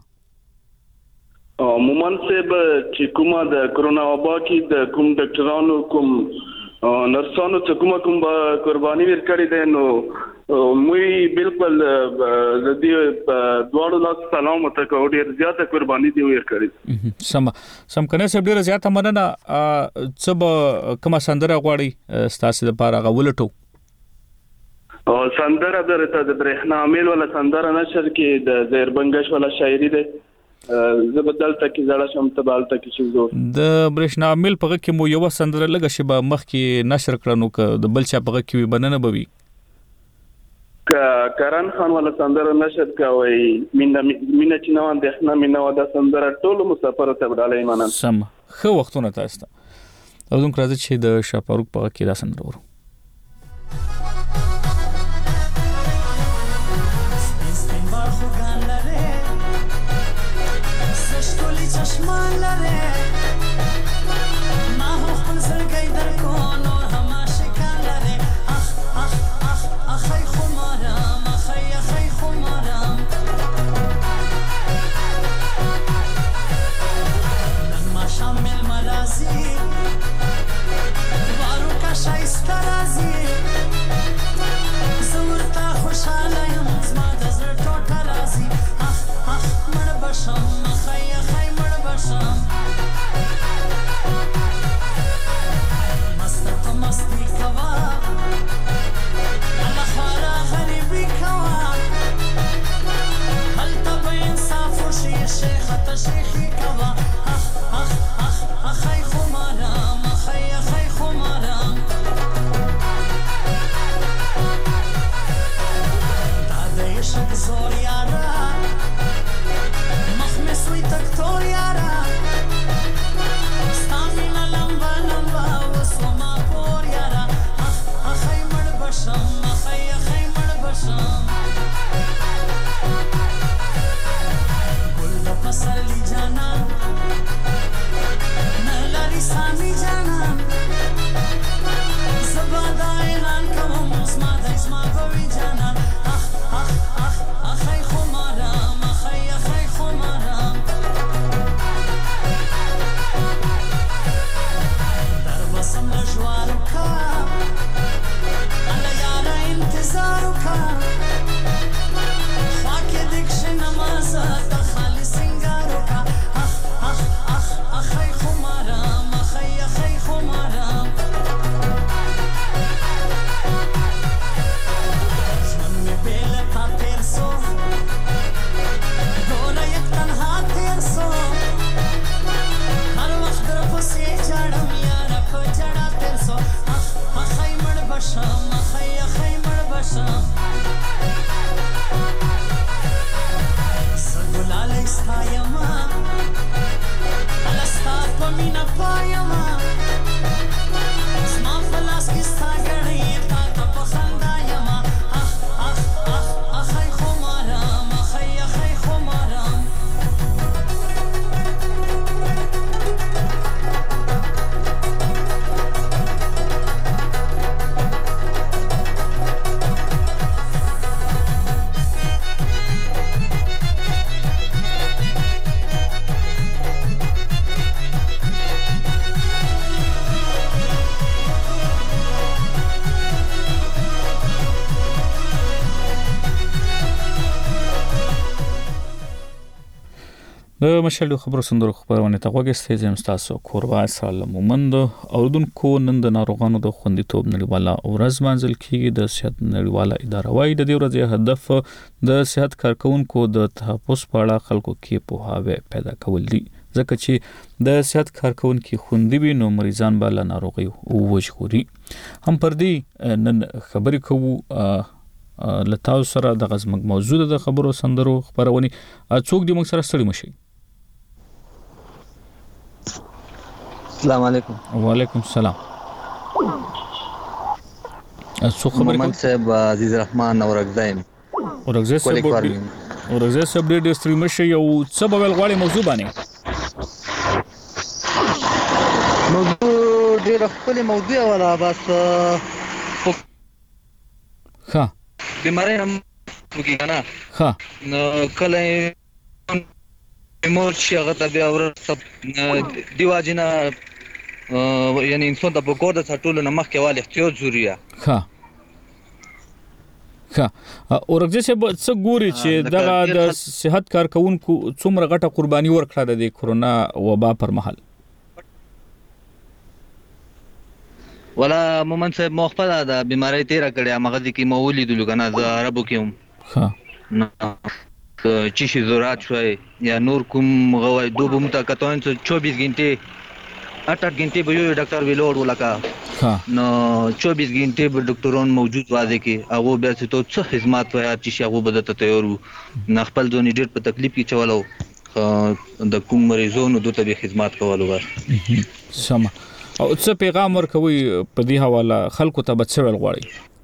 مومن صاحب چې کومه د کرونا وبا کې د کوم ډاکټرانو کوم نرسانو ته کومه کوم قرباني ورکړې ده نو موږ بالکل د دې دواړو لاس سلام ته کوو ډېر زیاته قرباني دی ورکړې سم سم کنه سب ډېر زیاته مننه څه کومه سندره غواړي ستاسو لپاره غولټو او سندره درته د برېښنا میل ولا سندره نشر کې د زیربنګش ولا شاعري ده زبدل تک زړه شم تبال تک شي زو د برېښنا میل په کې مو یو سندره لګه شی به مخ کې نشر کړنو ک د بل چا په کې بننه بوي ک کرن خان ولا سندره نشر کوي مینا مینا چې نو اندېښنه مینا ودا سندره ټول مسافر ته وډالې مانن سم خو وختونه تاسو او دون کراځي چې د شاپاروک په کې دا سندره ورو د مشال خبرو سندرو خبرونه ته وګورئ چې تاسو کوروا سره مومند اوردونکو نن د ناروغانو د خوندیتوب نړیواله ورځ منځل کیږي د صحت نړیواله اداره وايي د دې ورځې هدف د صحت کارکونکو د تحفظ په اړه خلکو کې پوهاوی پیدا کول دي ځکه چې د صحت کارکونکو خوندي وي نو مریضان به له ناروغي وژغوري هم پر دې نن خبرې کوو لتاو سره د غزمګ موضوع د خبرو سندرو خبرونه څوک دې موږ سره ستړي مشي السلام علیکم وعلیکم السلام څو خبرې محمد صاحب عزیز رحمان اورګزایم ورغزه سب ورغزه سب ډېر ستړي مشه یو څه به ول غواړي موضوع باندې موضوع ډېر خپل موضوع ولا بس ها بیماری هم وګی کنه ها نو کله مور شي هغه ته بیا ور سب دیواجنه یعنی انسان د بګور د ټولو نه مخکې والی احتیاط ضروري ها ها اورګزه چې څه ګوري چې دغه د صحت کارکونکو څومره غټه قرباني ورکړه د کورونا وبا پر مهال ولا مومن صاحب مخفل دا بیماری تیرا کړه مغه دي کې مولي دلو کنه د عربو کې ها چې شي زورات شوي یا نور کوم غوي دوه متکتون چوبیس غنټه आठ आठ घंटे به یو ډاکټر ویلوړ ولکا ها نو चौबीस घंटे به ډاکټرون موجود واځي کې هغه بیا چې تو څه خدمات وای چې هغه بدته تیارو نه خپل ځونی ډېر په تکلیف کې چوالو د کوم مریضونو دوته به خدمات کولو بس سم او څه پیغام ورکوي په دې حواله خلکو ته بچول غواړي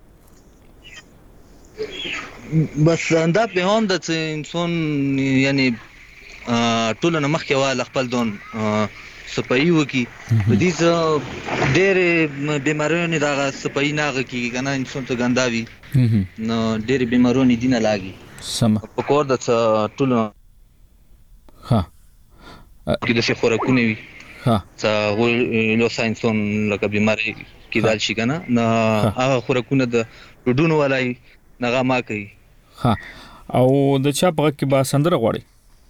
بس دا په هم د انسان یعنی ټول نه مخکې واله خپل دون سپایي وکي په دې ډېر بیمارونه دا سپایي ناغه کی کنه انسان ته ګنداوي نو ډېر بیمارونه دي نه لاګي سم په کور د ټول ها کې د څه خوراکونه وي ها څه لو ساينسون لکه بیماری کې دال شي کنه نه هغه خوراکونه د ډونو ولای نغه ما کوي ها او د چا په کې با سندره غواړي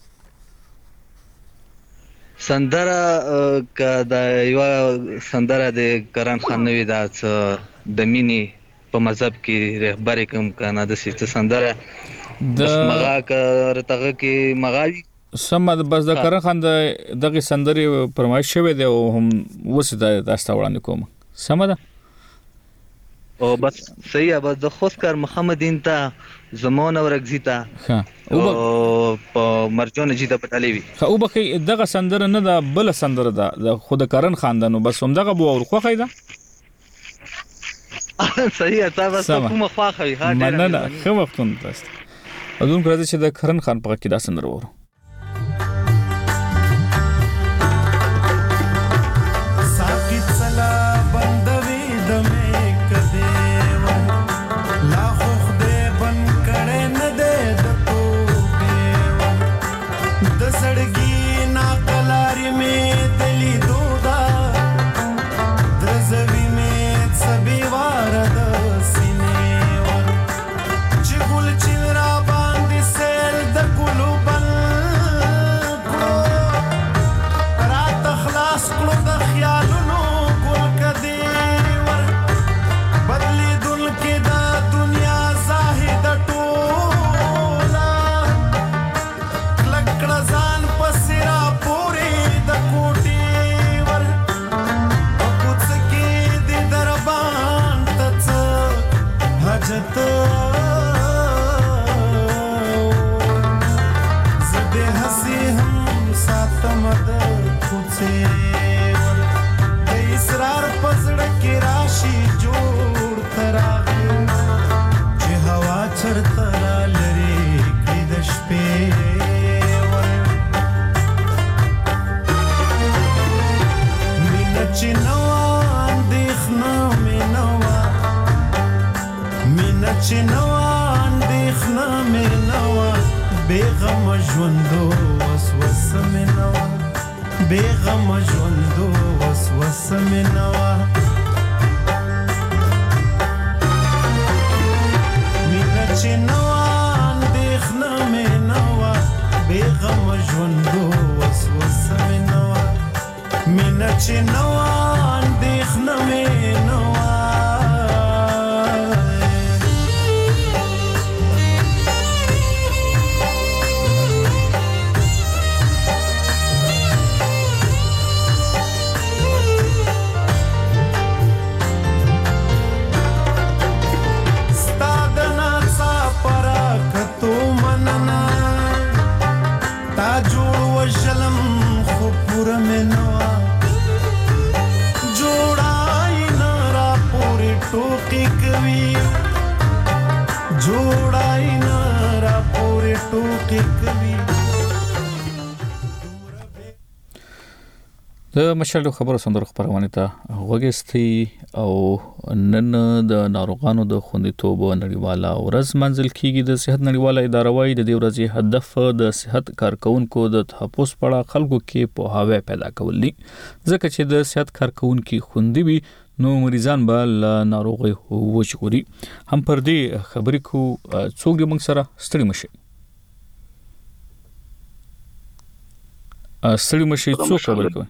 سندره ک د یو سندره د کران خان نوې د د مینی په مذهب کې رهبری کوم کنه د ست سندره د مغا کرتغه کې مغاوي سم بس د کران خان دغه سندره پرمایش شوی دی او هم وسه د داسته وړاندې کوم سم ده او بس صحیح بس د خوشکر محمدین ته زمونه ورغزیتا ها او په مرجون جیته پټالې وی خو وبخې دغه سندره نه ده بل سندره ده د خود کرن خاندانو بس هم دغه بو ور خوخه ده صحیح تاسو کومه خواخوي ها نه نه خو وختون تاسو اذن کړی چې د کرن خان په کې دا سندره وره ساکت سلا بندوي دمه چنوان دیخنا می نوا بیغم ژوندو وسوسه می نوا بیغم ژوندو وسوسه می نوا مینا چنوان دیخنا می نوا بیغم ژوندو وسوسه می نوا مینا چنوان دیخنا می نوا जोड़ाई ना ټوکې کوي. د مشال خبرو سندرو خبرونه ته غوګستي او نن د ناروغانو د خوندیتوب نړیواله ورځ منځل کیږي. د صحت نړیواله اداره وايي د دې ورځې هدف د صحت کارکونکو د تحفظ په اړه خلکو کې پوهاوی پیدا کول دي، ځکه چې د صحت کارکونکو خوندي وي نو مریضان به له ناروغي وژغوري. هم پر دې خبرې کو څوک موږ سره ستړي مشي ستړي مشي څوک خبرې کوي.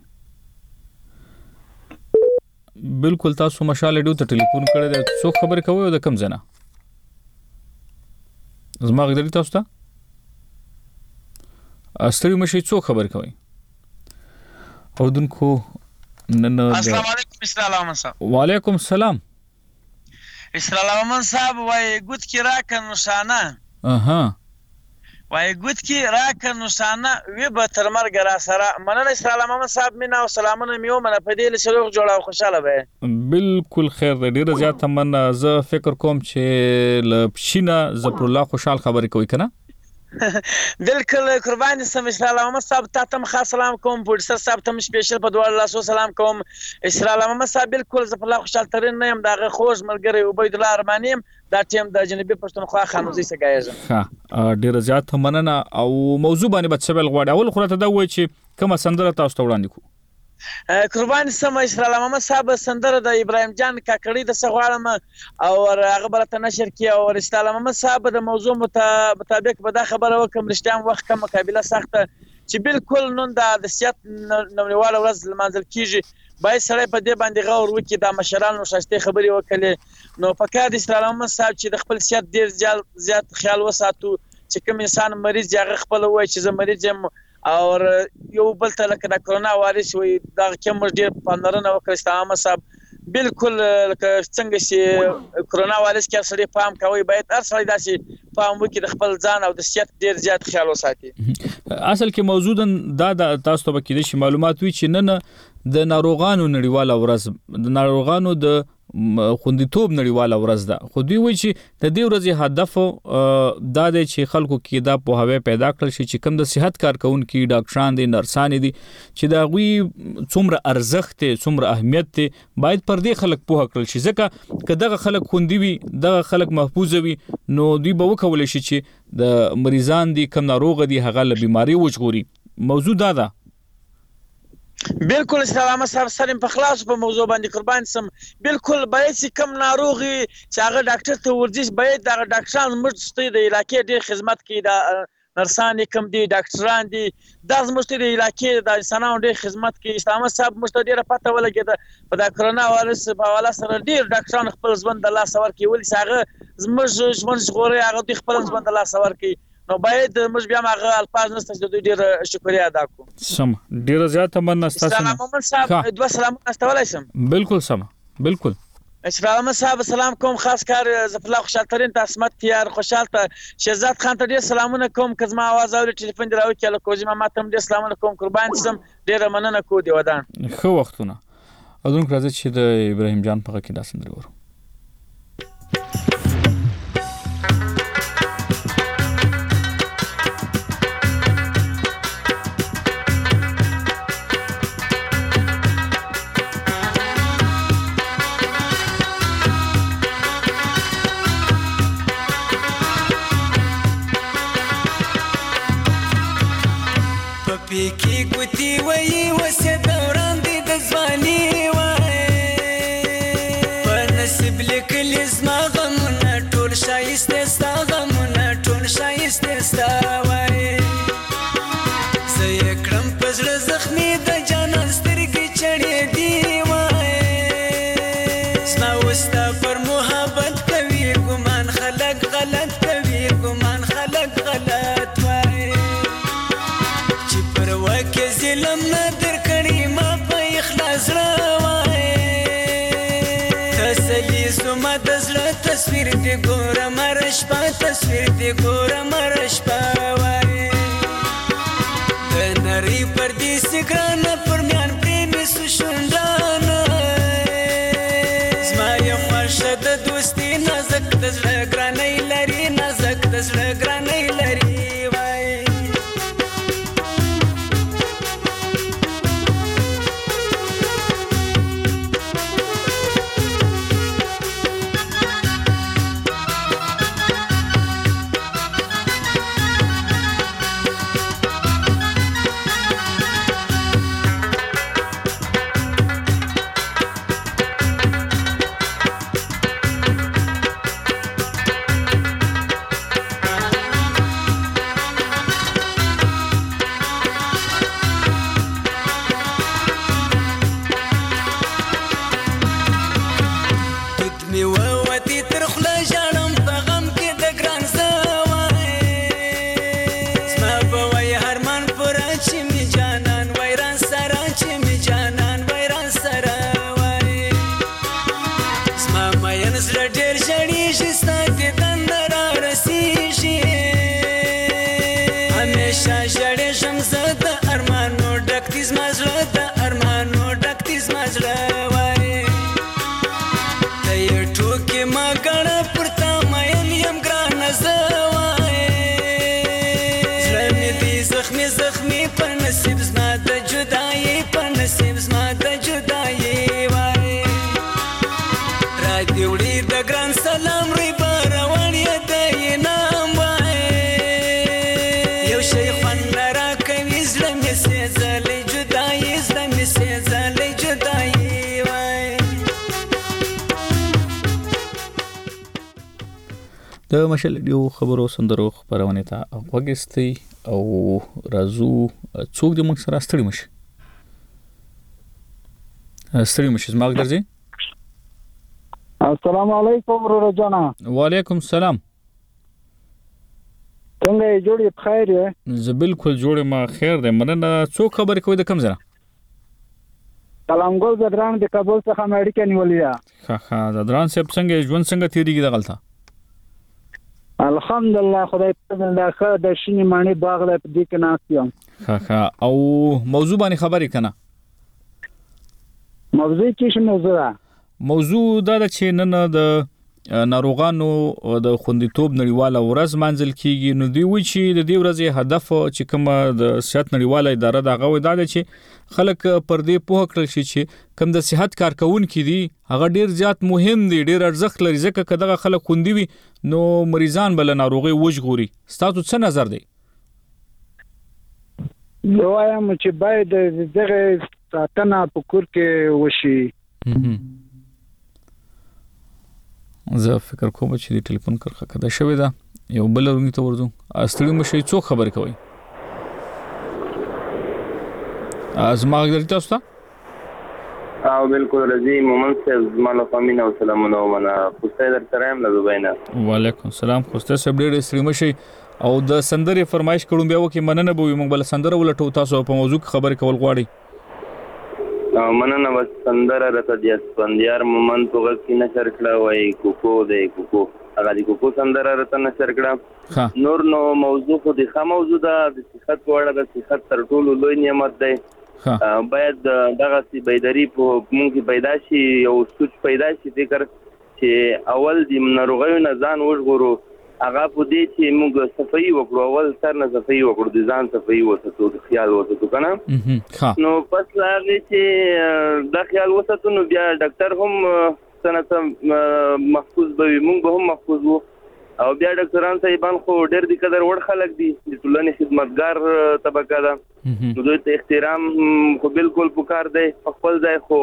بالکل تاسو مشال ډیو ته ټلیفون کړی دی، څو خبرې کوي او د کم ځای نه زما غږ درې تاسو ته ستړي مشي څو خبرې کوي او دونکو نن السلام علیکم اسرائیل احمد صاحب. وعلیکم السلام. اسرائیل احمد صاحب وای ګوت کی راکه نشانه اها وای ګوت کی راکه نشانه وی به تر مرګ را سره مننه. اسرائیل احمد صاحب مینا او سلامونه میو منه په دې لشروغ جوړه او خوشاله به. بالکل خیر دی، ډیره زیاته من زه فکر کوم چې ل پښینا زپر الله خوشحال خبرې کوي کنه. بالکل قربان سم. اسرائیل احمد صاحب ته تم خاص سلام کوم، پروډوسر صاحب ته سپیشل په دوه لاسو سلام کوم. اسرائیل احمد صاحب بالکل زپر الله خوشحال ترين نه يم، دغه خوږ ملګری عبید الله ارمانیم دا ټیم د جنوبي پښتونخوا خانوزي سګایزم. ها ډیره زیاته مننه او موضوع باندې بچبل غواړي. اول خو ته دا وای چې کومه سندره تاسو ته وړاندې کو. قربان سم. اسرائیل احمد صاحب سندره د ابراهیم جان کاکړی د سغوالم او هغه برته نشر کی او اسرائیل احمد صاحب د موضوع مطابق به دا خبره وکم رښتیا وخت کوم مقابله سخته چې بالکل نن د صحت نړیواله ورځ لمانځل کیږي. باید سړی په دې باندې غور وکړي، د مشرانو شایسته خبرې وکړي. نو پکار د اسرائیل احمد صاحب چې د خپل صحت ډیر زیات خیال وساتو، چې کوم انسان مریض هغه خپل وای چې زه مریض یم او یو بل ته لکه د کرونا وایرس وي دا کوم ډیر پاملرنه وکړي. اسرائیل احمد صاحب بالکل لکه څنګه چې کرونا وایرس کې سړی پام کوي، باید هر سړی داسې پام وکړي د خپل ځان او د صحت ډیر زیات خیال وساتي. اصل کې موضوع دا تاسو ته به کېدې شي معلومات وي چې نن د ناروغانو نړیواله ورځ د ناروغانو د خوندیتوب نړیواله ورځ ده، خو دوی وایي چې د دې ورځې هدف دا دی چې خلکو کې دا پوهاوی پیدا کړل شي چې کوم د صحت کارکونکو ډاکټران دي نرسان دي چې دا غوي څومره ارزښت څومره اهمیت دی باید پر دې خلک پوه کړل شي، ځکه که دغه خلک خوندي وي دغه خلک محفوظ وي نو دوی به وکولای شي چې د مریضان دي کم ناروغ دي هغه له بیماری وژغوري. موضوع دا ده. بالکل اسلام صاحب سره په خلاص په موضوع باندې قربان سم. بالکل باید چې کم ناروغي چې هغه ډاکټر ته ورځي باید د ډاکټران مرستې د علاقې ډېر خدمت کوي، د نرسان کم دي ډاکټران دي د زموږ د علاقې د انسانانو ډېر خدمت کوي. اسلام صاحب مشته ډېر پته ولګیده په د کرونا وایرس په حواله سره ډېر ډاکټران خپل ژوند د لاس ورکړي، ولې هغه زموږ ژوند ژغوري هغه خپل ژوند د لاس ورکړي. نو باید موږ بیا هغه الفاظ نشته چې دوی ډیر شکریا ادا کوو. سم ډیر زیاته مننه تاسو. سلام محمد صاحب دوه سلام استولای شم. بالکل سم بالکل. اسلام صاحب سلام کوم، خاص کار زفلا خوشحال ترين تاسمت تیار خوشحال ته شهزاد خان ته ډیر سلامونه کوم، کزما आवाज او ټلیفون دراوي کله کوزي ما تم ډیر سلامونه کوم قربان سم ډیر مننه کو دی ودان. خو وختونه اذن راځي چې د ابراهیم جان په کې داسند ورو. پېکی ګوتی وای وسه دوران دې د ځواني وای په نصیب لیکلې زما غمونه ټول شایسته ستا غمونه ټول شایسته ستا وای زه یې کړم په زړه زخمي د جانان سترګې چړې دي وای زما وستا پر محبت کوي ګمان خلک غلط کوي ګمان خلک غلط وای وکه ظلم ندر کړي ما په اخلاص راوای تسلی زما د زړه تصویر دی ګوره مرش په تصویر دی ګوره مرش په وای د نری پر دې سګران پر میان پریم سشوندانه زما یو مرشد دوستی نازک د زړه ګرانې لري نازک د زړه ګرانې لري زړه ډېر ژړېږي ستا دیدن نه رارسېږي همیشه ژړېږم زه د ارمانو ډک دي زما زړه د ارمانو ډک دي زما زړه وایي ته یې ټوکې ما ګڼه پر تا مین یم ګرانه زه وایي زړه مې دی زخمي زخمي په نصیب زما د جدایي په نصیب زما د جدایي وایي را دې وړي د ګران سلام روی به روان یې د انعام وایي یو شی خوند نه راکوي زړه مې سېځلی جدایي زړه مې سېځلی جدایي وایي د مشال ډیو خبرو سندرو خبرونه ته وګستي او رازو څوک د موږ سره ستړي مشي ستړي مشي زما درځي السلام علیکم ورور جانا وعلیکم السلام څنګه یې جوړې بخیر یې زه بالکل جوړ ما خیر ده مننه څوک خبرې کوي د کم ځای سلام ګل زدران د کابل څخه امریکا نیولې ده ها ها زدران صاحب څنګه ژوند څنګه تیریږي د غلطه الحمدلله خدای په دې ښه د شینې مانی باغ له دې کې ناستم ها ها او موضوع باندې خبرې کنه موضوع کې څه موضوع ده موضوع دا چې نن د ناروغانو د خوندیتوب نړیواله ورځ منځل کیږي نو دی وی چې د دې ورځې هدف چې کوم د صحت نړیواله اداره دا غوي دا چې خلک پر دې پوه کړل شي چې کوم د صحت کارکونکو دي هغه ډیر زیات مهم دي ډیر ارزښت لري ځکه کله خلک خوندي وي نو مریضان بل ناروغي وژغوري ستاسو څه نظر دی نو وایم چې باید دغه ساتنه په کور کې وشي زه فکر کوم چې د ټلیفون کرخه کده شوې ده یو بل رونی ته ورځو استړي مشي څو خبرې کوي ازما غوړی تاسو ته او بالکل رضی مومن صاحب زمانه فامینه او سلامونه ومنه خوسته در سره هم له دوبینه وعلیکم السلام خوسته صاحب ډېر استړي مشي او د سندرې فرمایش کړم بیا وکي مننه به موږ بل سندره ولټو تاسو په موضوع خبرې کول غواړي مننه بس سندره راته د اسپندیار مومن توګه کې نشر کړه وای کوکو دی کوکو هغه دی کوکو سندره راته نشر کړه نور نو موضوع خو د ښه موضوع ده د صحت په اړه د صحت تر ټولو لوی نعمت دی باید دغه سی بیداری په موږ کې پیدا شي او سوچ پیدا شي فکر چې اول د ناروغیو نه ځان وژغورو هغه په دې چې موږ صفائی وکړو اول سر نه صفائی وکړو د ځان صفائی وساتو د خیال وساتو کنه نو پس هغه چې د خیال وساتو نو بیا ډاکټر هم سنت محفوظ به موږ به هم محفوظ وو او بیا ډاکټران صاحبان خو ډېر د قدر وړ خلک دي د ټولنې خدمتګار طبقه ده نو دوی ته احترام خو بالکل پکار دی خپل ځای خو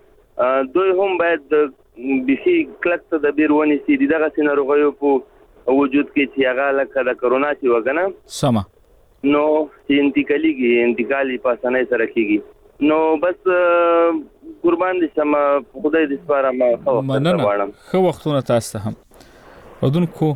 دوی هم باید بيخي کلک ته د بیرونی سي دغه سيناروغیو په وجود کې چې هغه لکه د کرونا چې وګنه سما نو چې انتقاليږي انتقالي په اسانه سره کیږي نو بس قربان دي سم خدای دې سپاره ما خو مننه خو وختونه تاسو هم ودونکو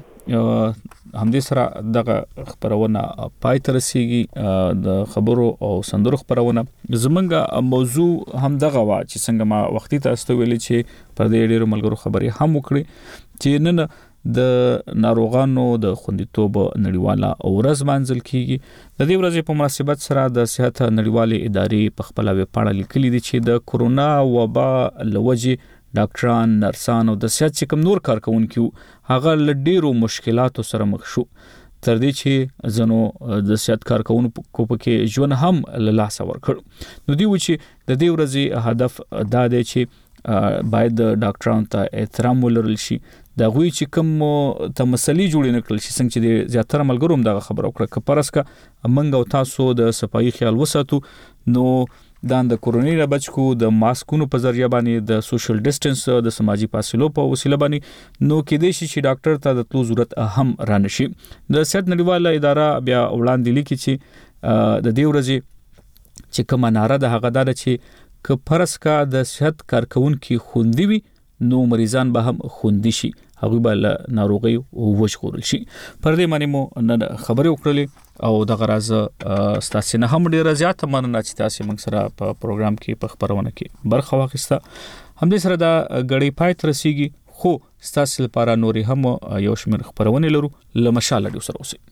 همدې سره دغه خبرونه پای تر رسیږي د خبرو او سندرو خبرونه زمونږ موضوع هم دغه وا چې څنګه ما وختي تاسو ویلي چې پر دې ډیرو ملګرو خبري هم وکړي چې نن د ناروغانو د خوندیتوب نړیواله ورځ منځل کیږي د دې ورځې په مناسبت سره د صحت نړیوالې ادارې په خپل ویب پاڼه لیکلي دي چې د کورونا وبا لوجې ډاکټران نرسان او د صحت کوم نور کارکونکو هغه لډیرو مشکلاتو سره مخ شو تر دې چې زنو د صحت کارکونکو په کې ژوند هم له لاس ورکړ نو دی و چې د دې ورځې هدف دا دی چې باید ډاکټرانو ته احترام ولرل شي دا غوي چې کوم ته مسلې جوړې نکړل شي څنګه چې د زیاتره ملګرو هم دا خبره وکړه ک پرسکه منګ او تاسو د صفائی خیال وساتو نو دا د کورونی نه بچکو د ماسکونو په ذریعہ باندې د سوشل ډیسټنس د سماجی فاصلو په وسیله باندې نو کې د شي چې ډاکټر ته د تلو ضرورت هم رانشي د صحت نړیواله اداره بیا وړاندې لیکي چې د دې ورځې چې کوم ناره د هغه دار چې ک پرسکه د صحت کارکونکو خوندي وي نو مریضان به هم خوندي شي هغه بل ناروغي وژغورل شي پر دې باندې مو خبرې وکړلې او د غراز ستاسو نه هم ډیره زیاته مننه چې تاسو موږ سره په پروګرام کې په خبرونه کې برخه واخیسته هم دې سره د غړي پای تر رسیدي خو ستاسو لپاره نوري هم یو شمېر خبرونه لرو لمشال اډیو سره اوسئ.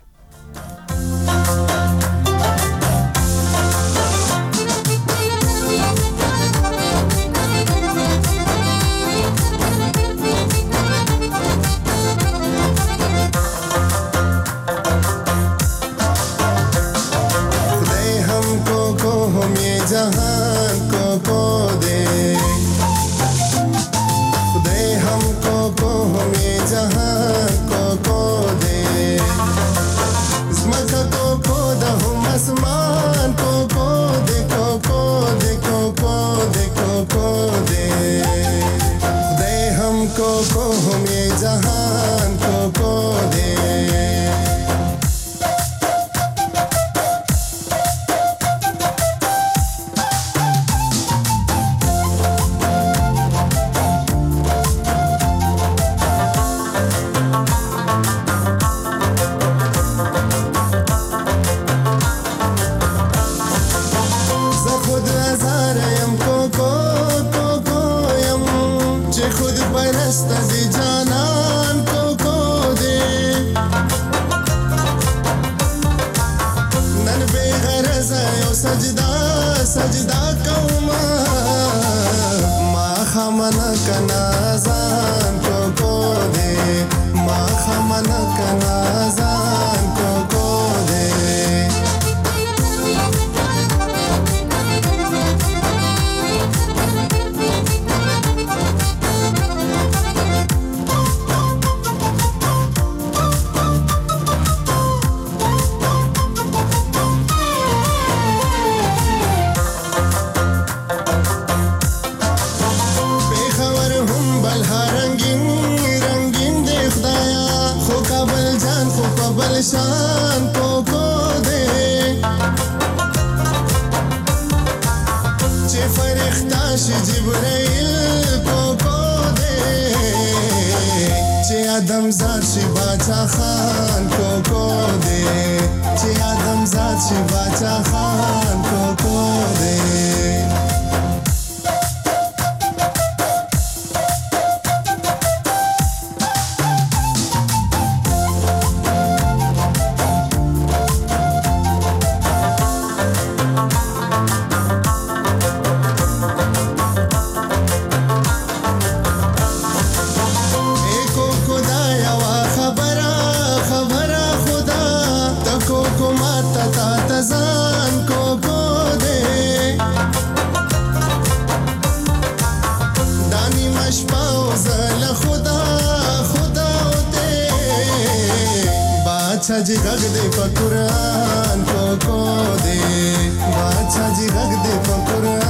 जहान को को दे खुदे हमको को हमें जहान को को दे इसमत को को दहुम आसमान को को देखो को देखो को देखो को दे खुदे हमको को हमें जहान को को दे सजदा कौमा मा खमना कनाजान को को दे मा खमना कनाजान को को दे शान को को दे चे फरिश्ता जिब्राइल को को दे चे आदम ज़ात शि बादशाह खान को को दे चे आदम ज़ात शि बादशाह खान को को दे बादशाह जी गग दे कुरान को को दे बादशाह जी गग दे कुरान